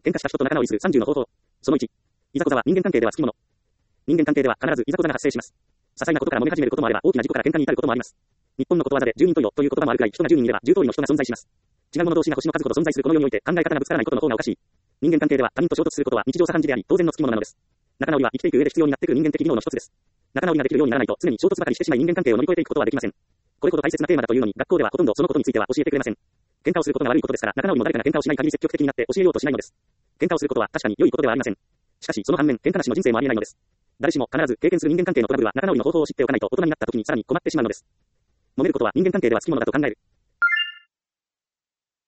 喧嘩した人と仲直りする30の方法。その1。いざこざは人間関係ではつきもの。人間関係では必ずいざこざが発生します。些細なことから揉め始めることもあれば、大きな事故から喧嘩に至ることもあります。日本のことわざで10人十色という言葉もあるくらい、人が10人いれば10通りの人が存在します。違う者同士が星の数ほど存在するこの世において、考え方がぶつからないことの方がおかしい。人間関係では他人と衝突することは日常茶飯事であり、当然のつきものなのです。仲直りは生きていく上で必要になってくる人間的技能の一つです。仲直りができるようにならないと、常に衝突ばかりしてしまい人間関係を乗り越えていくことはできません。これほど大切なテーマだというのに、学校ではほとんどそのことについては教えてくれません。喧嘩をすることが悪いことですから、仲直りも誰かが喧嘩をしない限り積極的になって教えようとしないのです。喧嘩をすることは確かに良いことではありません。しかし、その反面、喧嘩なしの人生もありえないのです。誰しも必ず経験する人間関係のトラブルは仲直りの方法を知っておかないと大人になった時にさらに困ってしまうのです。揉めることは人間関係ではつきものだと考える。